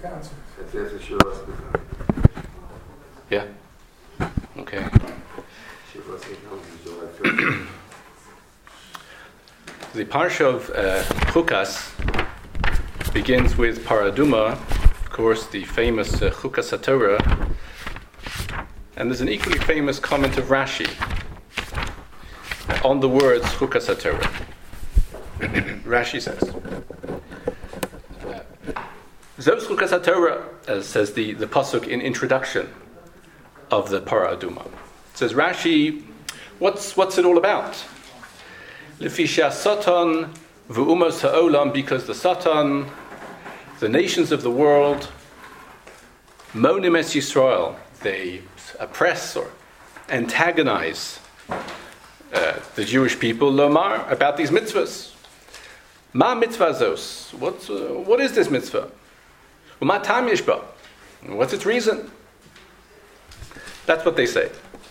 answer. Yeah. Okay. The parsha of Chukas begins with Paraduma, of course, the famous Chukas HaTorah, and there's an equally famous comment of Rashi on the words Chukas HaTorah. Rashi says, Zos Chukas HaTorah, says the pasuk in introduction of the Paraduma. It says, Rashi, what's it all about? Lefisha Satan v'umos ha'olam, because the Satan, the nations of the world, monim es Yisrael, they oppress or antagonize the Jewish people, lomar, about these mitzvahs. Ma mitzvah zos? What is this mitzvah? U'ma tam yesh ba? What's its reason? That's what they say.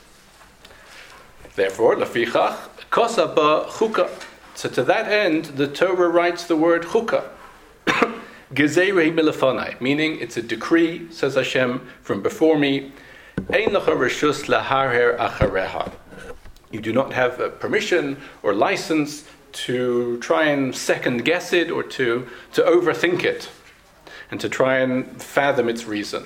Therefore, lafichach kosa ba chukah. So to that end, the Torah writes the word chukah. Gezerei milefanai, meaning it's a decree, says Hashem, from before me. Ein lecha reshus laharher achareha. You do not have permission or license to try and second guess it or to overthink it and to try and fathom its reason.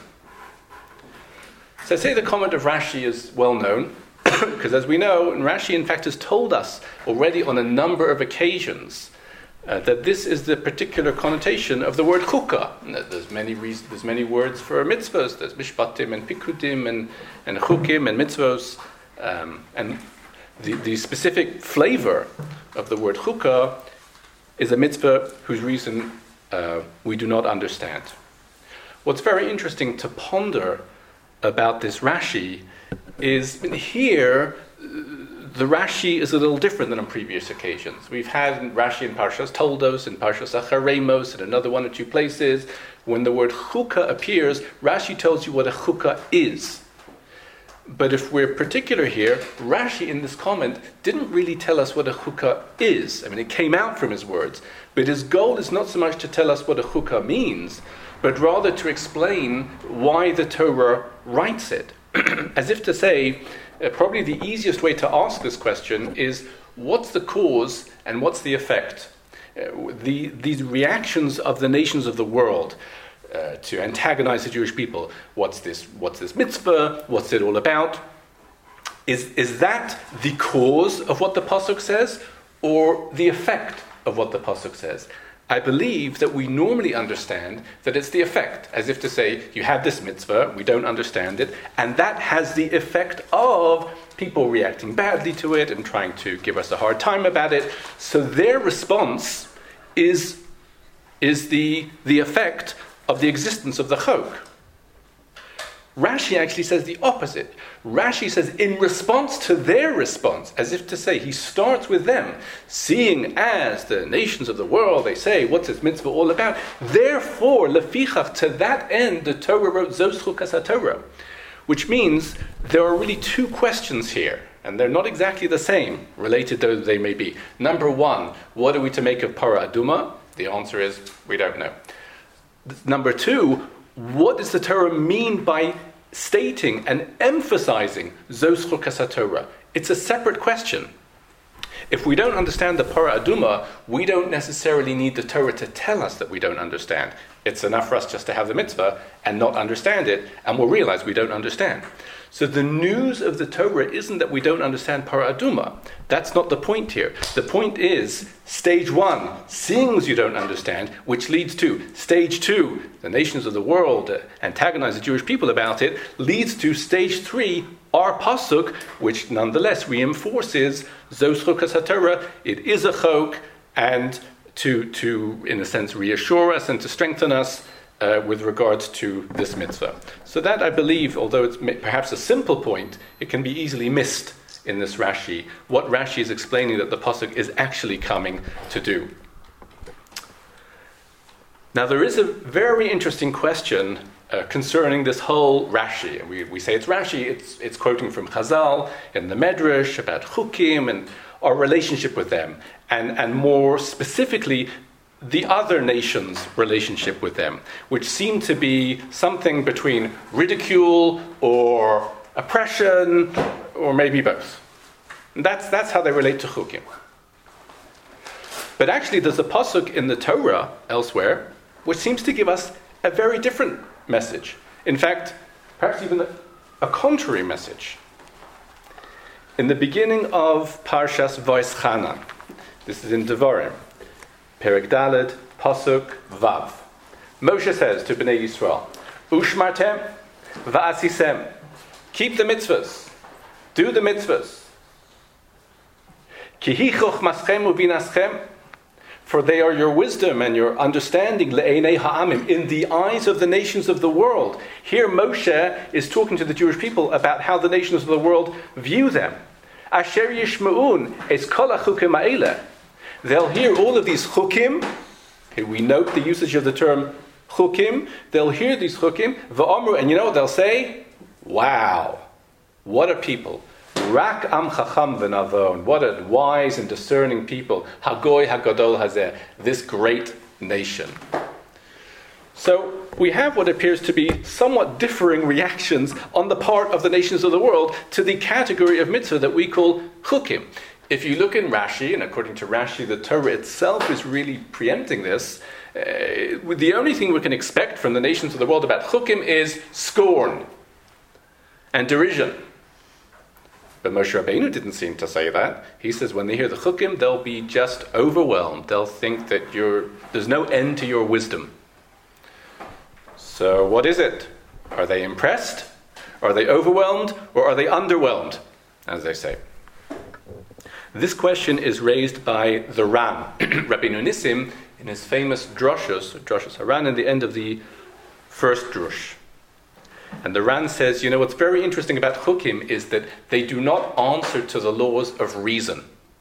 So I say the comment of Rashi is well known, because as we know, and Rashi in fact has told us already on a number of occasions that this is the particular connotation of the word chukah. There's many words for mitzvahs. There's mishpatim and pikudim and chukim and mitzvos. And the specific flavor of the word chukah is a mitzvah whose reason we do not understand. What's very interesting to ponder about this Rashi is here the Rashi is a little different than on previous occasions. We've had Rashi in Parshas Toldos, in Parshas Acharemos, in another one or two places. When the word chukah appears, Rashi tells you what a chukah is. But if we're particular here, Rashi in this comment didn't really tell us what a chukah is. I mean, it came out from his words. But his goal is not so much to tell us what a chukah means, but rather to explain why the Torah writes it. As if to say, probably the easiest way to ask this question is, what's the cause and what's the effect? These reactions of the nations of the world to antagonize the Jewish people. What's this mitzvah? What's it all about? Is that the cause of what the pasuk says, or the effect of what the pasuk says? I believe that we normally understand that it's the effect, as if to say, you have this mitzvah, we don't understand it, and that has the effect of people reacting badly to it and trying to give us a hard time about it. So their response is the effect of the existence of the chok. Rashi actually says the opposite. Rashi says in response to their response, as if to say, he starts with them, seeing as the nations of the world, they say, what's this mitzvah all about? Therefore, lefichach, to that end, the Torah wrote Zos Chukas HaTorah, which means there are really two questions here, and they're not exactly the same, related though they may be. Number one, what are we to make of Para Aduma? The answer is, we don't know. Number two, what does the Torah mean by stating and emphasizing Zos Chukas HaTorah? It's a separate question. If we don't understand the Para Aduma, we don't necessarily need the Torah to tell us that we don't understand. It's enough for us just to have the mitzvah and not understand it, and we'll realize we don't understand. So the news of the Torah isn't that we don't understand Para Aduma. That's not the point here. The point is, stage one, seeing as you don't understand, which leads to stage two, the nations of the world antagonize the Jewish people about it, leads to stage three, our pasuk, which nonetheless reinforces Zos Chukas HaTorah. It is a chok, and to in a sense reassure us and to strengthen us with regards to this mitzvah. So that, I believe, although it's perhaps a simple point, it can be easily missed in this Rashi, what Rashi is explaining that the pasuk is actually coming to do. Now there is a very interesting question concerning this whole Rashi. We say it's Rashi, it's quoting from Chazal in the Medrash about Chukim and our relationship with them, and more specifically the other nation's relationship with them, which seemed to be something between ridicule or oppression, or maybe both. And that's how they relate to chukim. But actually there's a pasuk in the Torah elsewhere which seems to give us a very different message. In fact, perhaps even a contrary message. In the beginning of Parshas Va'eschanan, this is in Devarim, Perek Daled, Pasuk Vav. Moshe says to Bnei Yisrael, Ushmartem va'asisem. Keep the mitzvahs. Do the mitzvahs. Ki hi chochmaschem u'binaschem. For they are your wisdom and your understanding, le'enei ha'amim, in the eyes of the nations of the world. Here Moshe is talking to the Jewish people about how the nations of the world view them. Asher yishma'un es kol ha'chukim ha'eleh. They'll hear all of these chukim. Here we note the usage of the term chukim. They'll hear these chukim. V'omru, and you know what they'll say? Wow, what a people. Rak am chacham v'navon. What a wise and discerning people. Hagoy hagadol hazeh. This great nation. So we have what appears to be somewhat differing reactions on the part of the nations of the world to the category of mitzvah that we call chukim. If you look in Rashi, and according to Rashi, the Torah itself is really preempting this. The only thing we can expect from the nations of the world about chukim is scorn and derision. But Moshe Rabbeinu didn't seem to say that. He says when they hear the chukim, they'll be just overwhelmed. They'll think that there's no end to your wisdom. So what is it? Are they impressed? Are they overwhelmed? Or are they underwhelmed, as they say? This question is raised by the Ran, Rabbeinu Nissim, in his famous drashos Haran, in the end of the first drush. And the Ran says, what's very interesting about chukim is that they do not answer to the laws of reason.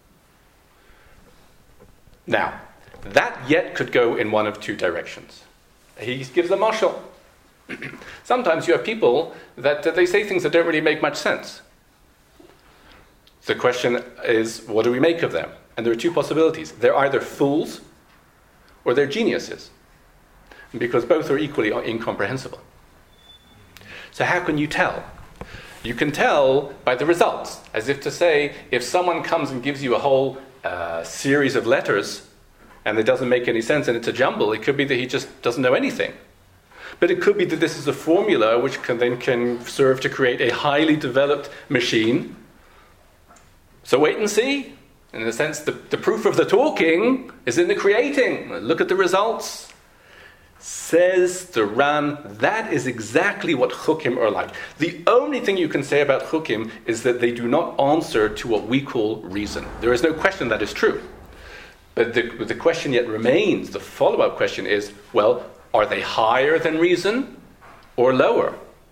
Now, that yet could go in one of two directions. He gives a mashal. Sometimes you have people that they say things that don't really make much sense. The question is, what do we make of them? And there are two possibilities. They're either fools or they're geniuses, because both are equally incomprehensible. So how can you tell? You can tell by the results, as if to say, if someone comes and gives you a whole series of letters and it doesn't make any sense and it's a jumble, it could be that he just doesn't know anything. But it could be that this is a formula which can serve to create a highly developed machine. So wait and see. In a sense, the proof of the talking is in the creating. Look at the results. Says the Ran, that is exactly what chukim are like. The only thing you can say about chukim is that they do not answer to what we call reason. There is no question that is true. But the question yet remains, the follow-up question is, well, are they higher than reason or lower?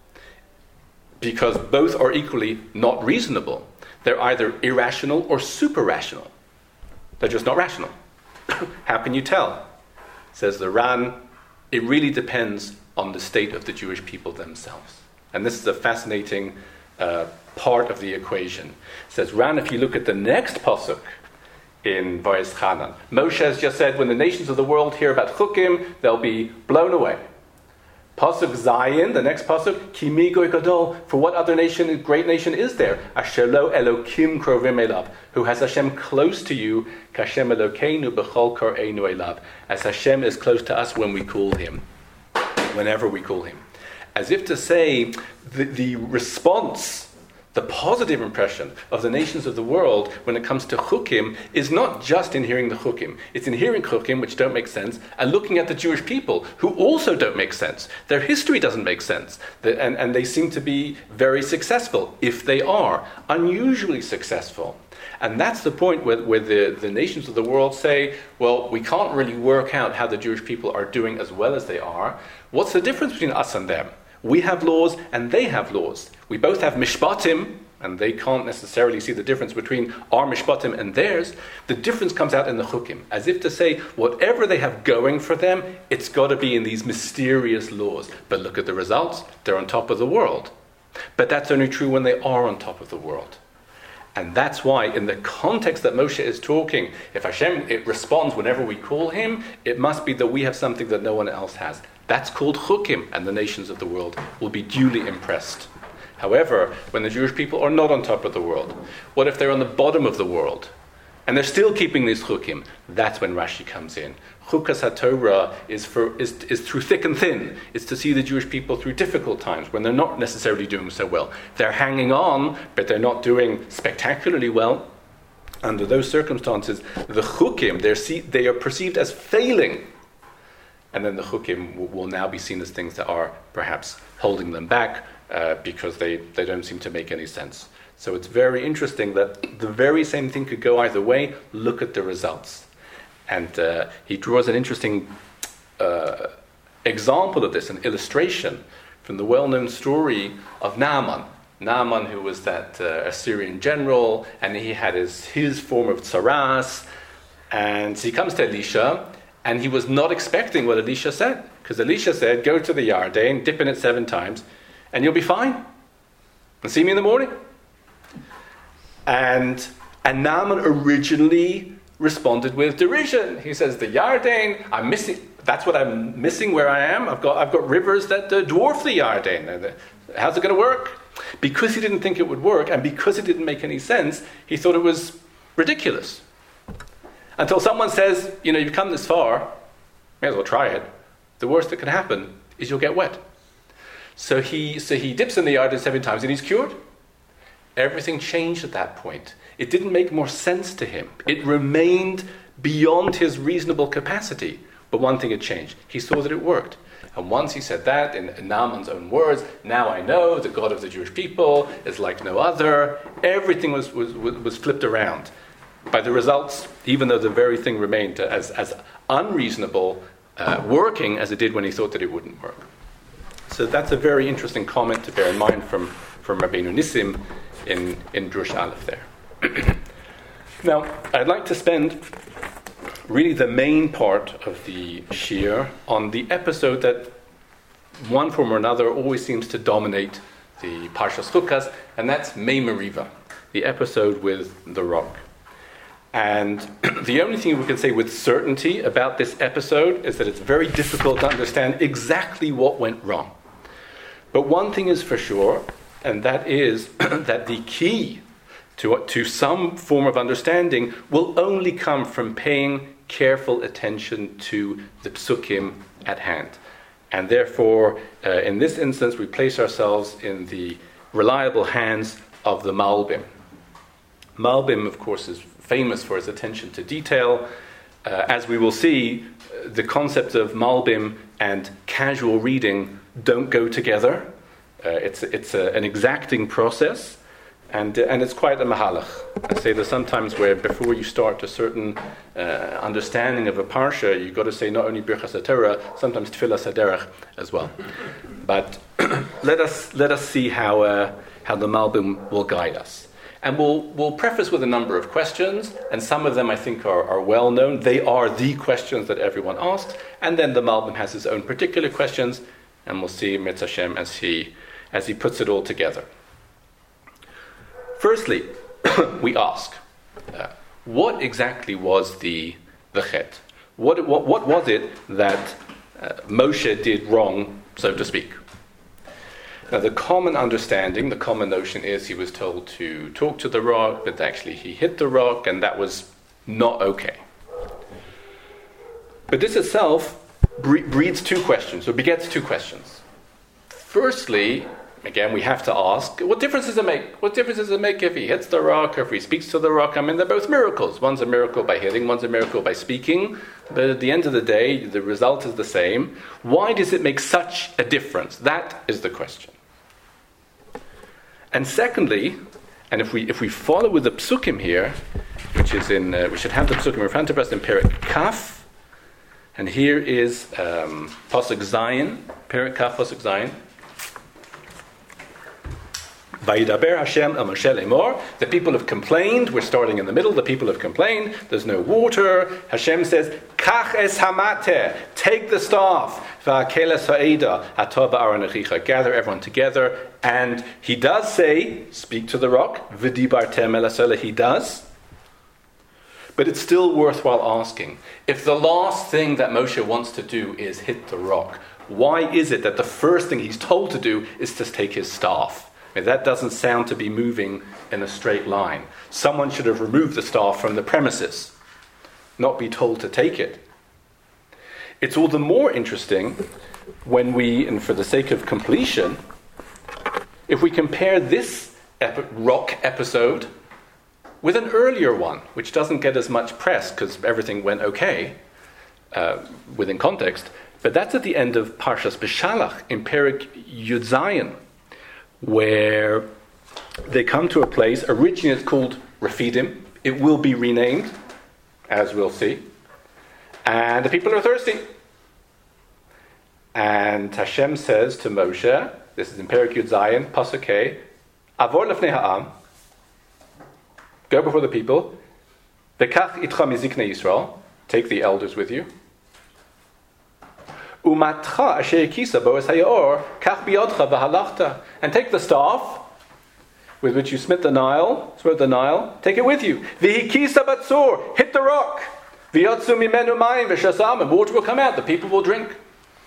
Because both are equally not reasonable. They're either irrational or super-rational. They're just not rational. How can you tell? Says the Ran, it really depends on the state of the Jewish people themselves. And this is a fascinating part of the equation. It says, Ran, if you look at the next pasuk in Va'eschanan, Moshe has just said, when the nations of the world hear about chukim, they'll be blown away. Pasuk Zayin, the next pasuk, Ki mi goy gadol, for what other nation, great nation is there? Asher lo Elokim krovim elav, who has Hashem close to you, kashem Elokeinu b'chol kor'einu elav, as Hashem is close to us when we call him, whenever we call him. As if to say, the response, the positive impression of the nations of the world when it comes to chukim is not just in hearing the chukim. It's in hearing chukim which don't make sense and looking at the Jewish people who also don't make sense. Their history doesn't make sense. And they seem to be very successful, if they are, unusually successful. And that's the point where the nations of the world say, well, we can't really work out how the Jewish people are doing as well as they are. What's the difference between us and them? We have laws and they have laws. We both have mishpatim, and they can't necessarily see the difference between our mishpatim and theirs. The difference comes out in the chukim, as if to say, whatever they have going for them, it's got to be in these mysterious laws. But look at the results. They're on top of the world. But that's only true when they are on top of the world. And that's why, in the context that Moshe is talking, if Hashem it responds whenever we call him, it must be that we have something that no one else has. That's called chukim, and the nations of the world will be duly impressed. However, when the Jewish people are not on top of the world, what if they're on the bottom of the world, and they're still keeping these chukim? That's when Rashi comes in. Chukas HaTorah is through thick and thin. It's to see the Jewish people through difficult times when they're not necessarily doing so well. They're hanging on, but they're not doing spectacularly well. Under those circumstances, the chukim, they are perceived as failing. And then the chukim will now be seen as things that are perhaps holding them back because they don't seem to make any sense. So it's very interesting that the very same thing could go either way. Look at the results. And he draws an interesting example of this, an illustration from the well-known story of Naaman. Naaman, who was that Assyrian general, and he had his form of tsaras. And he comes to Elisha, and he was not expecting what Elisha said. Because Elisha said, go to the Yarden, dip in it 7 times, and you'll be fine. And see me in the morning. And Naaman originally responded with derision. He says, the Yarden, I'm missing. That's what I'm missing where I am. I've got rivers that dwarf the Yarden. How's it going to work? Because he didn't think it would work, and because it didn't make any sense, he thought it was ridiculous. Until someone says, you've come this far, may as well try it. The worst that can happen is you'll get wet. So he dips in the Yarden 7 times and he's cured. Everything changed at that point. It didn't make more sense to him. It remained beyond his reasonable capacity. But one thing had changed. He saw that it worked. And once he said that, in Naaman's own words, now I know the God of the Jewish people is like no other. Everything was flipped around. By the results, even though the very thing remained as unreasonable working as it did when he thought that it wouldn't work. So that's a very interesting comment to bear in mind from Rabbeinu Nissim in Drush Aleph there. Now, I'd like to spend really the main part of the Shir on the episode that one form or another always seems to dominate the Parshas Chukas, and that's Mei Meriva, the episode with the rock. And the only thing we can say with certainty about this episode is that it's very difficult to understand exactly what went wrong. But one thing is for sure, and that is that the key to some form of understanding will only come from paying careful attention to the psukim at hand. And therefore, in this instance, we place ourselves in the reliable hands of the Malbim. Malbim, of course, is famous for his attention to detail. As we will see, the concept of Malbim and casual reading don't go together. It's an exacting process, and it's quite a mahalach. I say that sometimes where before you start a certain understanding of a parsha, you've got to say not only Birchas HaTorah, sometimes Tfilas HaDerech as well. But let us see how the Malbim will guide us. And we'll preface with a number of questions, and some of them I think are well known. They are the questions that everyone asks, and then the Malbim has his own particular questions, and we'll see Mirz Hashem as he puts it all together. Firstly, we ask, what exactly was the chet? What was it that Moshe did wrong, so to speak? Now, the common understanding, the common notion is he was told to talk to the rock, but actually he hit the rock, and that was not okay. But this itself breeds 2 questions, or begets 2 questions. Firstly, again, we have to ask, what difference does it make? What difference does it make if he hits the rock or if he speaks to the rock? I mean, they're both miracles. One's a miracle by hitting, one's a miracle by speaking. But at the end of the day, the result is the same. Why does it make such a difference? That is the question. And secondly, and if we follow with the psukim here, which is we should have the psukim in front of us in Perek Kaf, and here is Pasuk Zayin, Perek Kaf, Pasuk Zayin. Vayidaber Hashem el Moshe lemor. The people have complained. We're starting in the middle. The people have complained. There's no water. Hashem says, Kach es hamate. Take the staff. Va'keles ha'eda atah ba'aron achicha. Gather everyone together. And he does say, speak to the rock. V'dibartem el hasela. He does. But it's still worthwhile asking, if the last thing that Moshe wants to do is hit the rock, why is it that the first thing he's told to do is to take his staff? I mean, that doesn't sound to be moving in a straight line. Someone should have removed the staff from the premises, not be told to take it. It's all the more interesting when we, and for the sake of completion, if we compare this rock episode with an earlier one, which doesn't get as much press because everything went okay within context, but that's at the end of Parshas Beshalach in Perek Yud Zayin, where they come to a place, originally it's called Rephidim. It will be renamed, as we'll see. And the people are thirsty. And Hashem says to Moshe, this is in Perek Yud Zayin, Pasuk Hey, Avor lefnei ha'am, go before the people, V'kach itcha miziknei Yisrael, take the elders with you, Umatcha asher kisa bo'es hayor, kach biyodcha v'halachta, and take the staff with which you smote the Nile, take it with you. V'hikisa batzur, hit the rock. V'yotzu mimenu mayim v'shasam, and water will come out, the people will drink.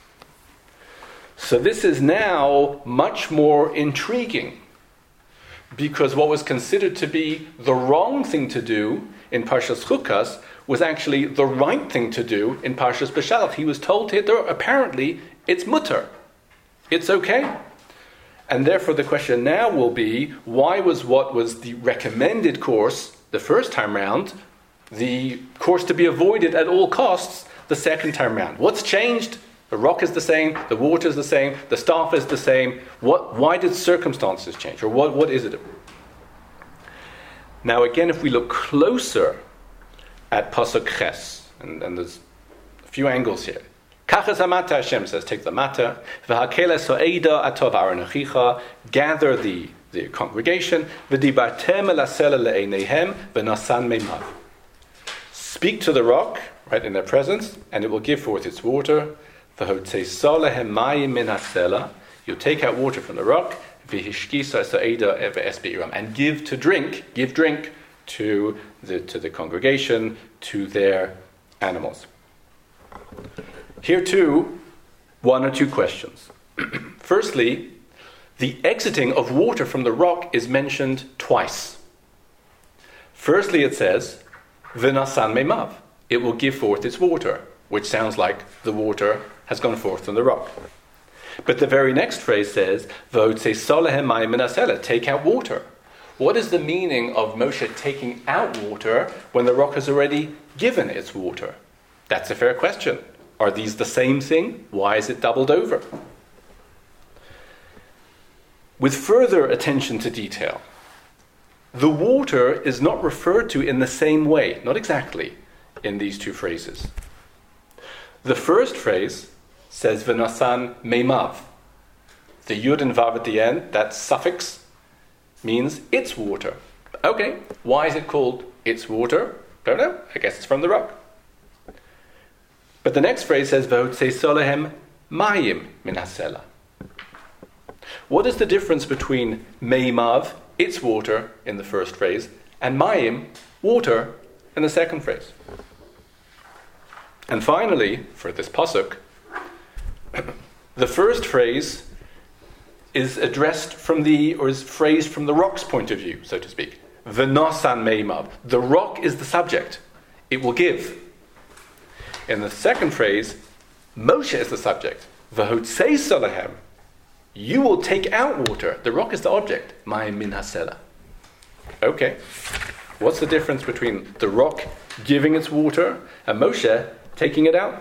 So this is now much more intriguing, because what was considered to be the wrong thing to do in Parshas Chukas was actually the right thing to do in Parshas Beshalach. He was told to hit the rock. Apparently, it's mutter. It's okay. And therefore the question now will be, why was what was the recommended course the first time round the course to be avoided at all costs the second time round? What's changed? The rock is the same, the water is the same, the staff is the same. Why did circumstances change? Or what is it? Now again, if we look closer at Pasuk Ches, and there's a few angles here. Kachas hamata, Hashem says, take the matter. V'hakeles ha'eda atov aron achicha, gather the congregation. V'dibartem el hasela le'eineihem v'nasan meimav. Speak to the rock, right in their presence, and it will give forth its water. V'hotzeiso lehem mayim min hasela, you'll take out water from the rock. V'hishkisa ha'eda v'es be'iram, and give drink to the congregation, to their animals. Here too, one or two questions. Firstly, the exiting of water from the rock is mentioned twice. Firstly, it says, V'nasan meimav, it will give forth its water, which sounds like the water has gone forth from the rock. But the very next phrase says, V'hotzeiso lehem mayim min hasela, take out water. What is the meaning of Moshe taking out water when the rock has already given its water? That's a fair question. Are these the same thing? Why is it doubled over? With further attention to detail, the water is not referred to in the same way, not exactly, in these two phrases. The first phrase says V'nasan meimav. The yud and vav at the end, that suffix, means its water. Okay, why is it called its water? Don't know. I guess it's from the rock. But the next phrase says, V'hotzeiso lehem mayim min hasela. What is the difference between meimav, its water, in the first phrase, and mayim, water, in the second phrase? And finally, for this pasuk, the first phrase is addressed is phrased from the rock's point of view, so to speak. V'nasan meimav. The rock is the subject. It will give. In the second phrase, Moshe is the subject. V'hotzeiso lehem. You will take out water. The rock is the object. Mayim min hasela. Okay. What's the difference between the rock giving its water and Moshe taking it out?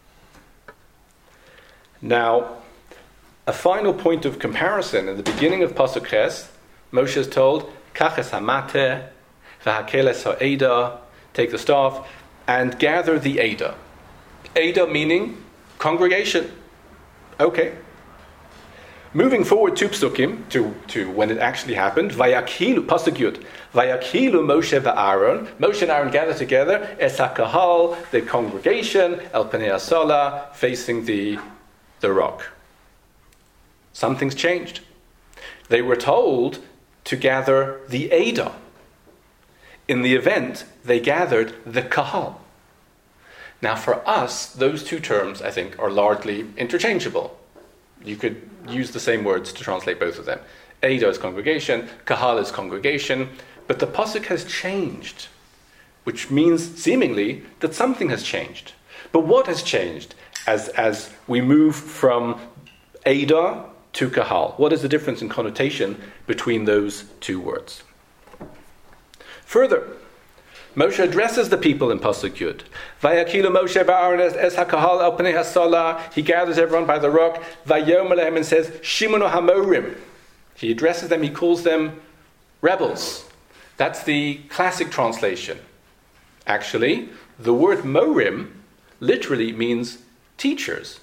Now, a final point of comparison. In the beginning of Pasuk Ches, Moshe is told, Kaches hamate, v'hakeles ha'eda, take the staff, and gather the Eda. Eda meaning congregation. Okay. Moving forward to Psukim, to when it actually happened, Vayakilu, Pasuk Yud, Vayakilu Moshe va'Aaron, Moshe and Aaron gathered together, Es HaKahal, the congregation, El Panei HaSola, facing the rock. Something's changed. They were told to gather the Eidah. In the event, they gathered the Kahal. Now for us, those two terms, I think, are largely interchangeable. You could use the same words to translate both of them. Eidah is congregation, Kahal is congregation, but the pasuk has changed, which means seemingly that something has changed. But what has changed as we move from Eidah to Kahal? What is the difference in connotation between those two words? Further, Moshe addresses the people in Pasuk Yud. Vayakilu Moshe ba'Aaron es hakahal al pnei hasola. He gathers everyone by the rock. Vayomer lehem, and says, Shimonu hamorim. He addresses them, he calls them rebels. That's the classic translation. Actually, the word morim literally means teachers,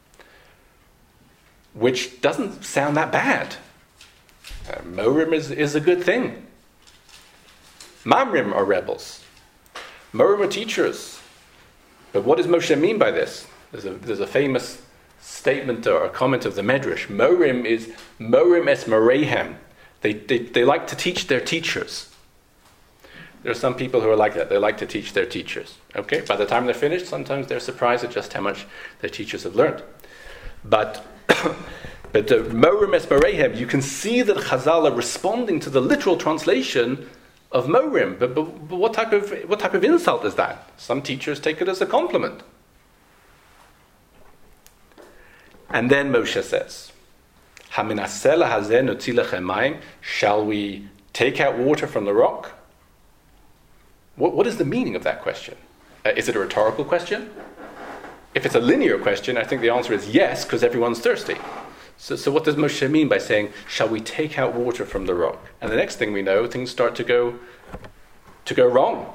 which doesn't sound that bad. Morim is a good thing. Mamrim are rebels. Morim are teachers. But what does Moshe mean by this? There's a famous statement or a comment of the Medrash. Morim is Morim es Morehem. They like to teach their teachers. There are some people who are like that. They like to teach their teachers. Okay? By the time they're finished, sometimes they're surprised at just how much their teachers have learned. But the Morim es Morehem, you can see that Chazal are responding to the literal translation of Morim. But what type of insult is that? Some teachers take it as a compliment. And then Moshe says, Haminasela hazeh notzi lechem mayim. Shall we take out water from the rock? What is the meaning of that question? Is it a rhetorical question? If it's a linear question, I think the answer is yes, because everyone's thirsty. So what does Moshe mean by saying, shall we take out water from the rock? And the next thing we know, things start to go wrong.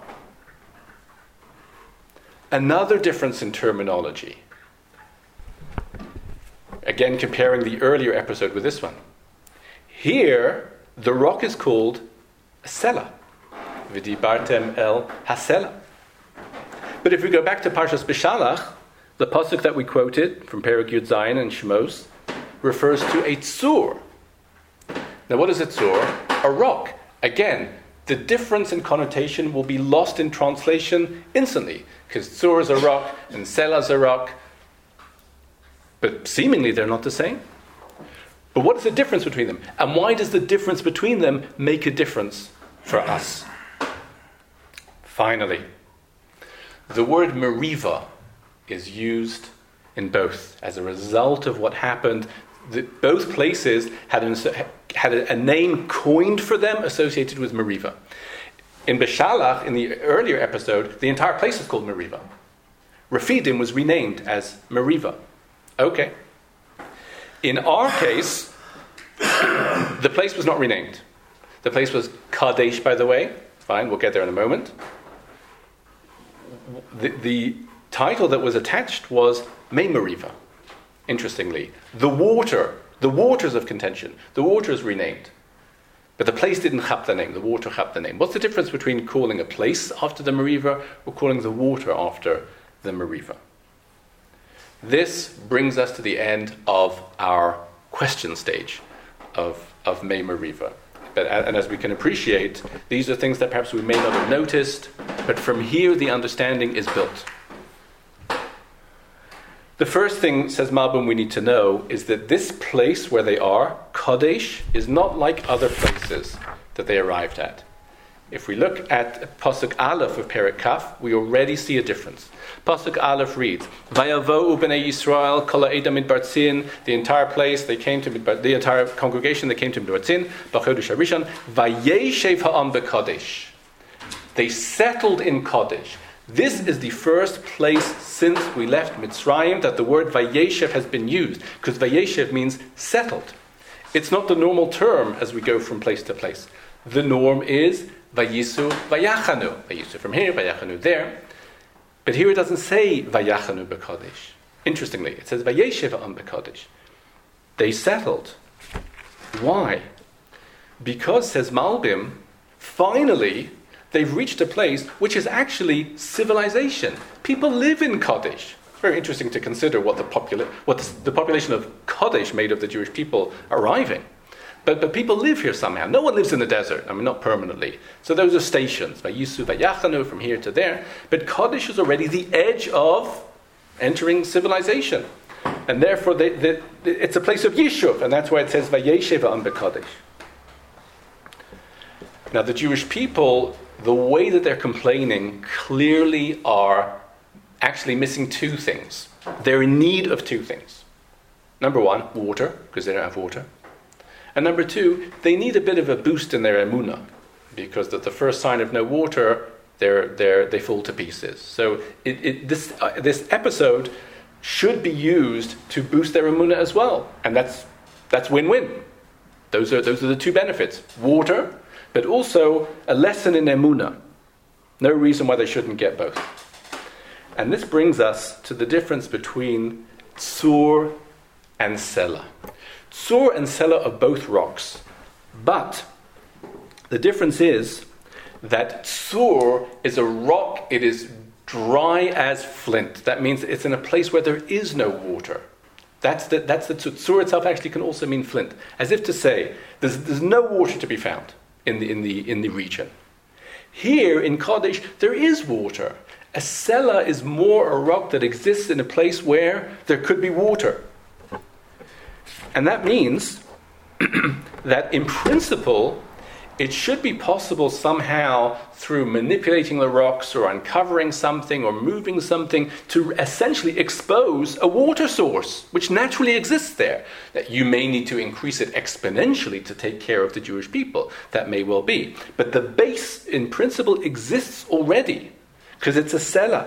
Another difference in terminology. Again, comparing the earlier episode with this one. Here, the rock is called a Sela. V'dibartem el hasela. But if we go back to Parshas Beshalach, the pasuk that we quoted from Perek Yud Zayin and Shemos refers to a tzur. Now, what is a tzur? A rock. Again, the difference in connotation will be lost in translation instantly, because tzur is a rock and sela is a rock, but seemingly they're not the same. But what is the difference between them? And why does the difference between them make a difference for us? Finally, the word meriva is used in both as a result of what happened. Both places had a name coined for them associated with Meriva. In Beshalach, in the earlier episode, the entire place is called Meriva. Refidim was renamed as Meriva. Okay. In our case, the place was not renamed. The place was Kadesh, by the way. Fine, we'll get there in a moment. The title that was attached was Mei Meriva. Interestingly, the waters of contention, the water is renamed. But the place didn't chap the name, the water chapped the name. What's the difference between calling a place after the Meriva or calling the water after the Meriva? This brings us to the end of our question stage of Mei Meriva. And as we can appreciate, these are things that perhaps we may not have noticed, but from here the understanding is built. The first thing, says Malbim, we need to know is that this place where they are, Kadesh, is not like other places that they arrived at. If we look at Pasuk Aleph of Perek Kaf, we already see a difference. Pasuk Aleph reads, Vayavo'u b'nei Yisrael kol ha'eda midbar tzin. The entire place, the entire congregation, they came to midbar tzin, b'chodesh harishon, vayeshev ha'am b'kadesh. They settled in Kadesh. This is the first place since we left Mitzrayim that the word Vayeshev has been used, because Vayeshev means settled. It's not the normal term as we go from place to place. The norm is Vayisu Vayachanu. Vayisu from here, Vayachanu there. But here it doesn't say Vayachanu b'Kadesh. Interestingly, it says Vayeshev am b'Kadesh. they settled. Why? Because, says Malbim, finally they've reached a place which is actually civilization. People live in Kadesh. It's very interesting to consider what the population of Kadesh made of the Jewish people arriving. But people live here somehow. No one lives in the desert. I mean, not permanently. So those are stations. Vayisu, Vayachanu, from here to there. But Kadesh is already the edge of entering civilization. And therefore, it's a place of Yishuv. And that's why it says, Vayeshev Am B'Kadesh. Now, the Jewish people, the way that they're complaining, clearly are actually missing two things. They're in need of two things. Number one, water, because they don't have water. And number two, they need a bit of a boost in their emunah, because the first sign of no water, they fall to pieces. So this episode should be used to boost their emunah as well, and that's win-win. Those are the two benefits: water, but also a lesson in emunah. No reason why they shouldn't get both. And this brings us to the difference between Tzur and Sela. Tzur and Sela are both rocks, but the difference is that Tzur is a rock, it is dry as flint. That means it's in a place where there is no water. That's the Tzur. Tzur itself actually can also mean flint, as if to say there's no water to be found in the region. Here in Kadesh there is water. A Sela is more a rock that exists in a place where there could be water. And that means that in principle, it should be possible somehow through manipulating the rocks or uncovering something or moving something to essentially expose a water source which naturally exists there. That you may need to increase it exponentially to take care of the Jewish people. That may well be. But the base in principle exists already because it's a Sela.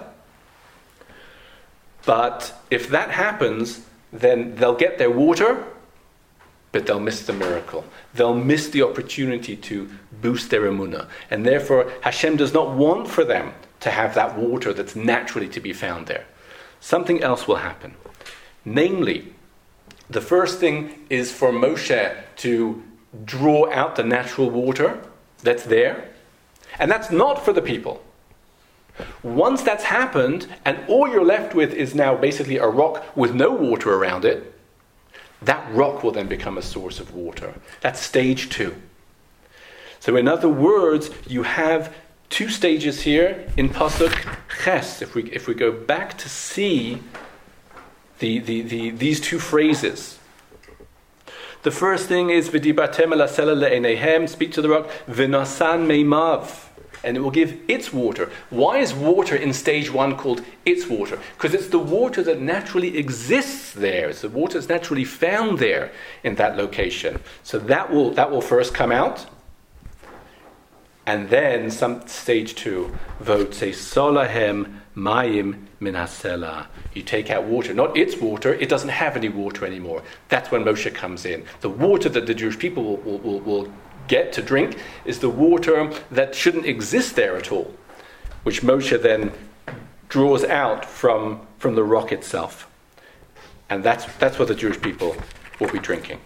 But if that happens, then they'll get their water, but they'll miss the miracle. They'll miss the opportunity to boost their emunah. And therefore, Hashem does not want for them to have that water that's naturally to be found there. Something else will happen. Namely, the first thing is for Moshe to draw out the natural water that's there. And that's not for the people. Once that's happened, and all you're left with is now basically a rock with no water around it, that rock will then become a source of water. That's stage 2. So in other words, you have two stages here in Pasuk Ches. If we go back to see these two phrases. The first thing is V'dibatem el hasela le'eneihem, speak to the rock, V'nasan meimav, and it will give its water. Why is water in stage 1 called its water? Because it's the water that naturally exists there. It's the water that's naturally found there in that location. So that will first come out. And then stage 2, Votse solahem mayim min hasela. You take out water, not its water. It doesn't have any water anymore. That's when Moshe comes in. The water that the Jewish people will get to drink is the water that shouldn't exist there at all, which Moshe then draws out from the rock itself. And that's what the Jewish people will be drinking.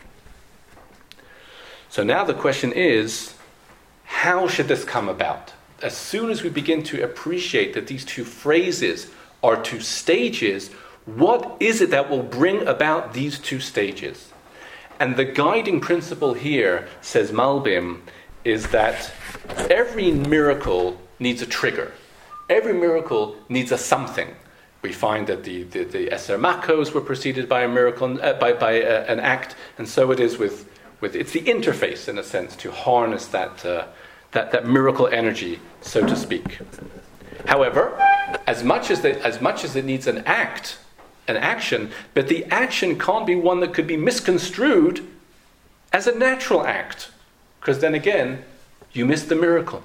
So now the question is, how should this come about? As soon as we begin to appreciate that these two phrases are two stages, what is it that will bring about these two stages? And the guiding principle here, says Malbim, is that every miracle needs a trigger. Every miracle needs a something. We find that the Eser Makos were preceded by a miracle, by an act, and so it is with it's the interface, in a sense, to harness that miracle energy, so to speak. However, as much as it needs an action, but the action can't be one that could be misconstrued as a natural act, because then again, you miss the miracle.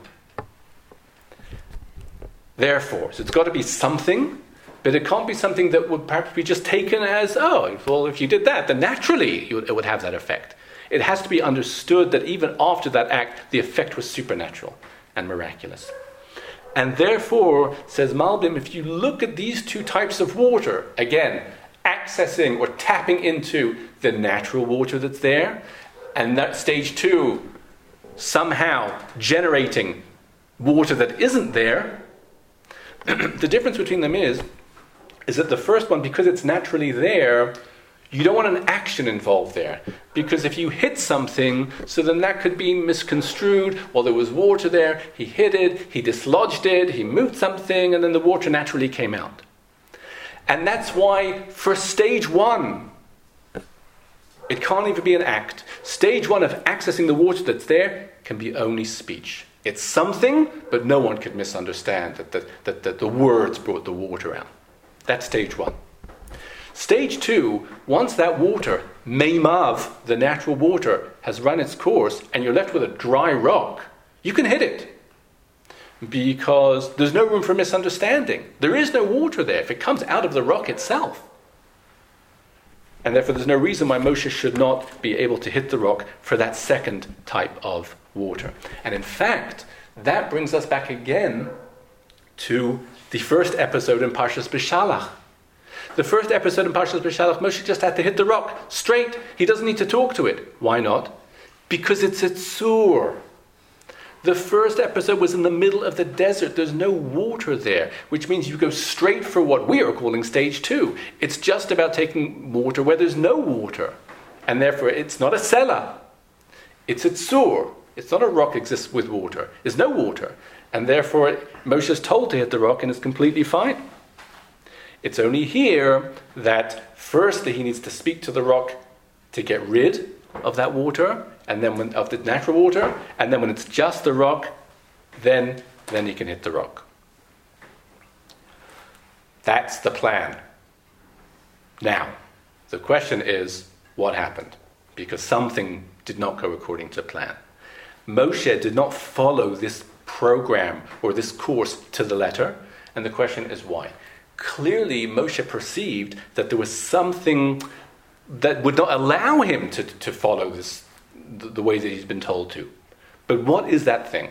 Therefore, so it's got to be something, but it can't be something that would perhaps be just taken as, oh, well, if you did that, then naturally it would have that effect. It has to be understood that even after that act, the effect was supernatural and miraculous. And therefore, says Malbim, if you look at these two types of water, again, accessing or tapping into the natural water that's there, and that stage 2, somehow generating water that isn't there. The difference between them is that the first one, because it's naturally there, you don't want an action involved there. Because if you hit something, so then that could be misconstrued. Well, there was water there, he hit it, he dislodged it, he moved something, and then the water naturally came out. And that's why for stage 1, it can't even be an act. Stage 1 of accessing the water that's there can be only speech. It's something, but no one could misunderstand that the words brought the water out. That's stage 1. Stage 2, once that water, meimav, the natural water, has run its course, and you're left with a dry rock, you can hit it. Because there's no room for misunderstanding. There is no water there if it comes out of the rock itself. And therefore there's no reason why Moshe should not be able to hit the rock for that second type of water. And in fact, that brings us back again to the first episode in Parshas Beshalach. The first episode in Parshas Beshalach, Moshe just had to hit the rock straight. He doesn't need to talk to it. Why not? Because it's a tzur. The first episode was in the middle of the desert. There's no water there, which means you go straight for what we are calling stage 2. It's just about taking water where there's no water. And therefore, it's not a sela. It's a tzur. It's not a rock exists with water. There's no water. And therefore, Moshe is told to hit the rock and it's completely fine. It's only here that firstly he needs to speak to the rock to get rid of that water, and then of the natural water, and then when it's just the rock, then he can hit the rock. That's the plan. Now, the question is, what happened? Because something did not go according to plan. Moshe did not follow this program or this course to the letter, and the question is why? Clearly, Moshe perceived that there was something that would not allow him to follow this the way that he's been told to. But what is that thing?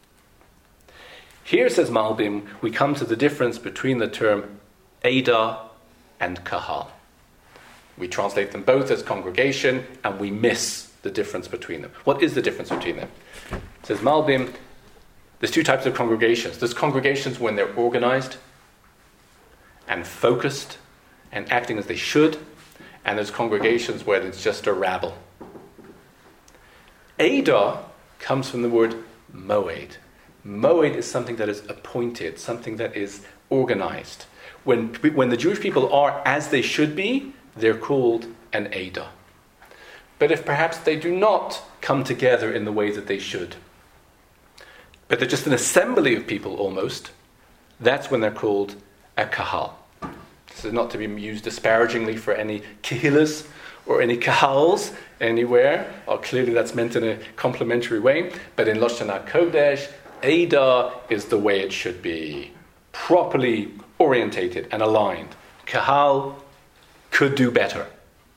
Here, says Malbim, we come to the difference between the term Eidah and Kahal. We translate them both as congregation, and we miss the difference between them. What is the difference between them? Says Malbim, there's 2 types of congregations. There's congregations when they're organized and focused and acting as they should, and there's congregations where it's just a rabble. Eidah comes from the word moed. Moed is something that is appointed, something that is organized. When the Jewish people are as they should be, they're called an Eidah. But if perhaps they do not come together in the way that they should, but they're just an assembly of people almost, that's when they're called a kahal. This is not to be used disparagingly for any kehillas or any kahals anywhere. Or clearly that's meant in a complimentary way. But in Lashon HaKodesh, Eidah is the way it should be. Properly orientated and aligned. Kahal could do better.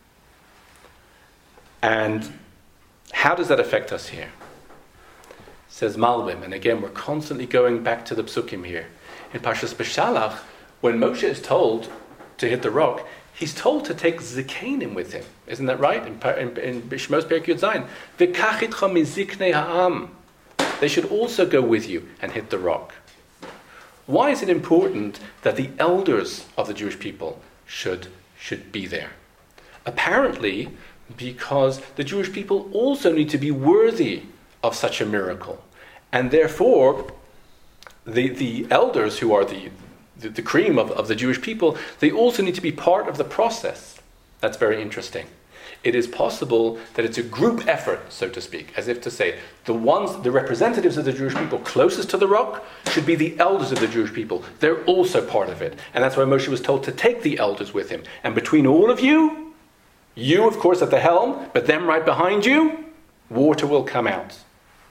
And how does that affect us here? Says Malbim, and again we're constantly going back to the psukim here. In Parshas Beshalach, when Moshe is told to hit the rock, he's told to take zikanim with him. Isn't that right? In Shmos Perek Yud Zayin, V'kach itcha miziknei ha'am. They should also go with you and hit the rock. Why is it important that the elders of the Jewish people should be there? Apparently, because the Jewish people also need to be worthy of such a miracle. And therefore, the elders who are the cream of the Jewish people, they also need to be part of the process. That's very interesting. It is possible that it's a group effort, so to speak, as if to say, the representatives of the Jewish people closest to the rock should be the elders of the Jewish people. They're also part of it. And that's why Moshe was told to take the elders with him. And between all of you, of course at the helm, but them right behind you, water will come out.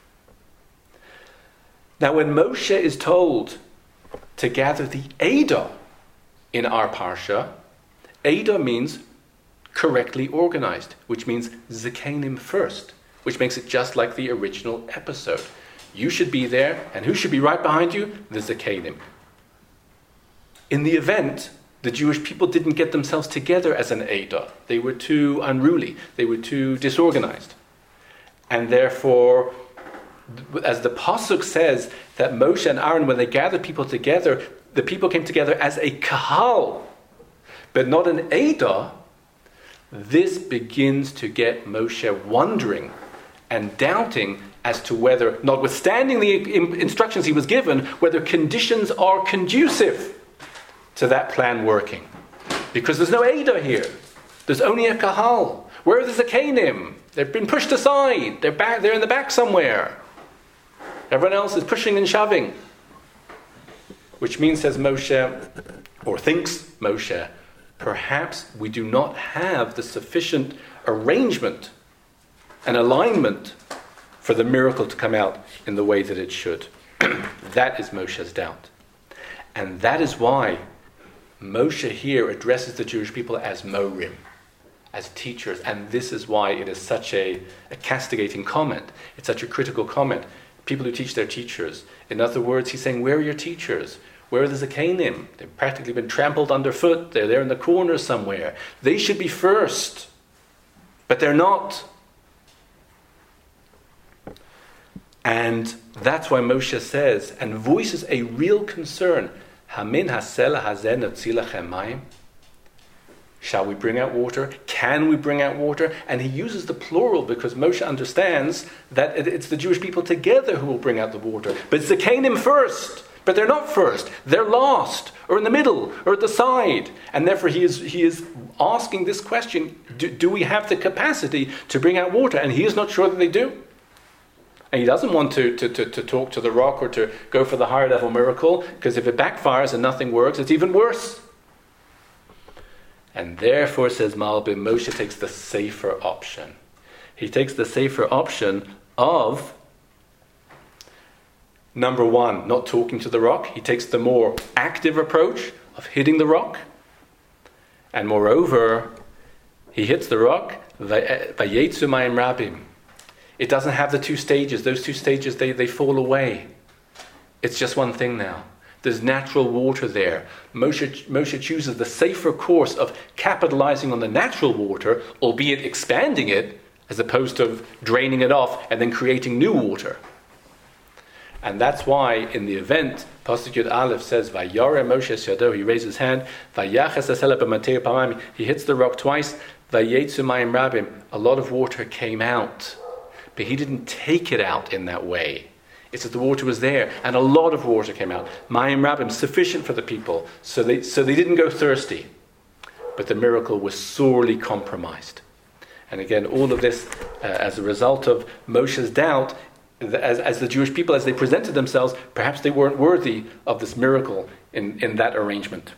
Now when Moshe is told to gather the Eidah in our parsha, Eidah means correctly organized, which means zikanim first, which makes it just like the original episode. You should be there, and who should be right behind you? The zikanim. In the event, the Jewish people didn't get themselves together as an Eidah. They were too unruly. They were too disorganized. And therefore, as the Pasuk says, that Moshe and Aaron, when they gathered people together, the people came together as a kahal, but not an Eidah. This begins to get Moshe wondering and doubting as to whether, notwithstanding the instructions he was given, whether conditions are conducive to that plan working. Because there's no Eidah here. There's only a kahal. Where are the Zakanim? They've been pushed aside. They're in the back somewhere. Everyone else is pushing and shoving. Which means, says Moshe, or thinks Moshe, perhaps we do not have the sufficient arrangement and alignment for the miracle to come out in the way that it should. That is Moshe's doubt. And that is why Moshe here addresses the Jewish people as morim, as teachers. And this is why it is such a castigating comment. It's such a critical comment. People who teach their teachers. In other words, he's saying, where are your teachers? Where are the Zakanim? They've practically been trampled underfoot. They're there in the corner somewhere. They should be first. But they're not. And that's why Moshe says, and voices a real concern, Hamin hasela hazen atzilachem mayim? Shall we bring out water? Can we bring out water? And he uses the plural because Moshe understands that it's the Jewish people together who will bring out the water. But Zakanim first. But they're not first. They're last, or in the middle, or at the side. And therefore he is asking this question, do we have the capacity to bring out water? And he is not sure that they do. And he doesn't want to talk to the rock or to go for the higher level miracle, because if it backfires and nothing works, it's even worse. And therefore, says Malbim, Moshe takes the safer option. He takes the safer option of, number one, not talking to the rock. He takes the more active approach of hitting the rock. And moreover, he hits the rock, vayetzu mayim rabim. It doesn't have the two stages. Those two stages, they fall away. It's just one thing now. There's natural water there. Moshe chooses the safer course of capitalizing on the natural water, albeit expanding it, as opposed to draining it off and then creating new water. And that's why in the event, Pasuk Yud Aleph says, Vayare Moshe Yado, he raises his hand, Vayaches Asela b'matei pamayim, he hits the rock twice, Vayetzu mayim rabim, a lot of water came out. But he didn't take it out in that way. It's that the water was there, and a lot of water came out. Mayim rabim, sufficient for the people, so they didn't go thirsty. But the miracle was sorely compromised. And again, all of this as a result of Moshe's doubt, as the Jewish people, as they presented themselves, perhaps they weren't worthy of this miracle in that arrangement.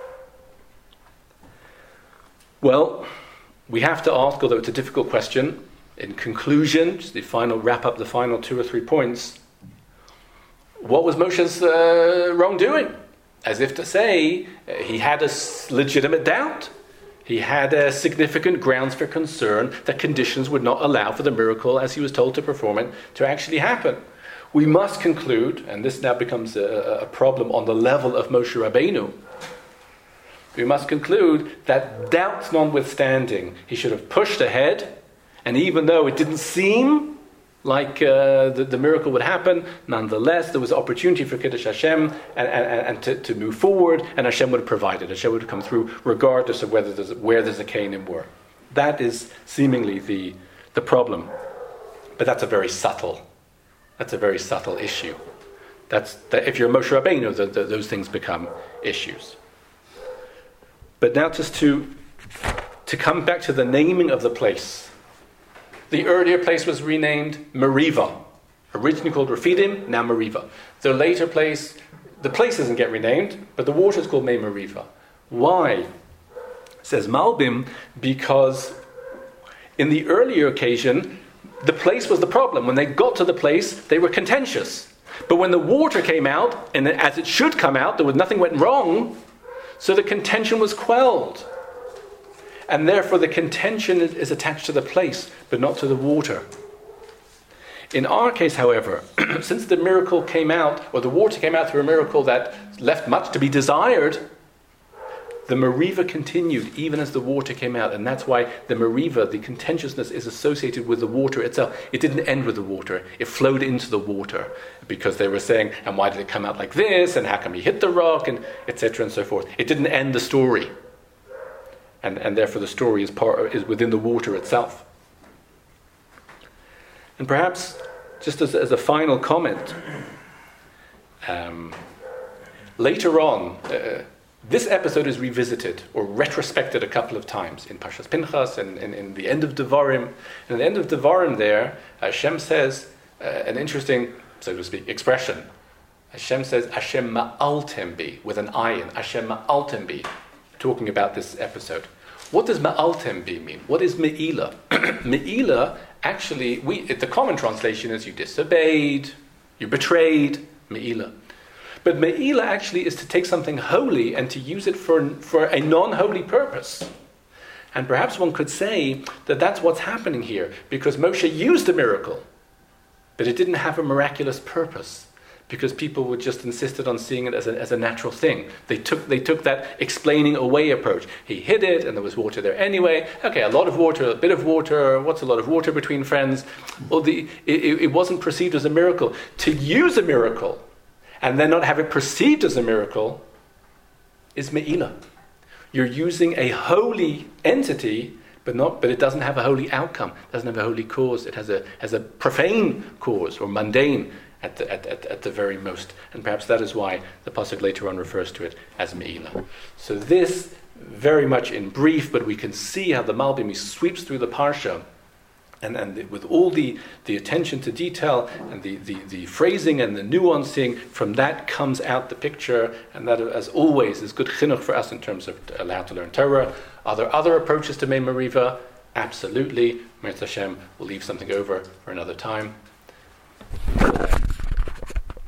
Well, we have to ask, although it's a difficult question, in conclusion, just wrap up the final 2 or 3 points, what was Moshe's wrongdoing? As if to say, he had a legitimate doubt. He had significant grounds for concern that conditions would not allow for the miracle, as he was told to perform it, to actually happen. We must conclude, and this now becomes a problem on the level of Moshe Rabbeinu, we must conclude that doubts notwithstanding, he should have pushed ahead, and even though it didn't seem like the miracle would happen, nonetheless, there was opportunity for Kiddush Hashem and to move forward, and Hashem would have provided. Hashem would have come through regardless of where the Zakanim were. That is seemingly the problem. But that's a very subtle issue. If you're Moshe Rabbeinu, those things become issues. But now just to come back to the naming of the place. The earlier place was renamed Merivah. Originally called Rephidim, now Merivah. The later place, the place doesn't get renamed, but the water is called Mei Merivah. Why? Says Malbim, because in the earlier occasion, the place was the problem. When they got to the place, they were contentious. But when the water came out, and as it should come out, nothing went wrong, so the contention was quelled. And therefore the contention is attached to the place, but not to the water. In our case, however, since the miracle came out, or the water came out through a miracle that left much to be desired, the Meriva continued even as the water came out, and that's why the Meriva, the contentiousness, is associated with the water itself. It didn't end with the water, it flowed into the water, because they were saying, and why did it come out like this, and how come he hit the rock, and etc. and so forth. It didn't end the story, and therefore the story is within the water itself. And perhaps, just as a final comment, later on, this episode is revisited or retrospected a couple of times in Parshas Pinchas and in the end of Devarim. And at the end of Devarim there, Hashem says an interesting, so to speak, expression. Hashem says, Hashem ma'altem bi, with an ayin, Hashem ma'altem bi, talking about this episode. What does ma'altem bi mean? What is me'ila? Me'ila, actually, the common translation is you disobeyed, you betrayed, me'ila. But me'ila actually is to take something holy and to use it for a non-holy purpose. And perhaps one could say that that's what's happening here, because Moshe used a miracle, but it didn't have a miraculous purpose, because people were just insisted on seeing it as a natural thing. They took that explaining away approach. He hid it, and there was water there anyway. Okay, a lot of water, a bit of water. What's a lot of water between friends? Well, it wasn't perceived as a miracle. To use a miracle and then not have it perceived as a miracle is me'ila. You're using a holy entity, but it doesn't have a holy outcome. It doesn't have a holy cause. It has a profane cause, or mundane at the very most. And perhaps that is why the pasuk later on refers to it as me'ila. So this, very much in brief, but we can see how the Malbim sweeps through the parsha, and with all the attention to detail and the phrasing and the nuancing, from that comes out the picture, and that, as always, is good chinuch for us in terms of how to learn Torah. Are there other approaches to Mei Meriva? Absolutely. Mirz Hashem, we'll leave something over for another time.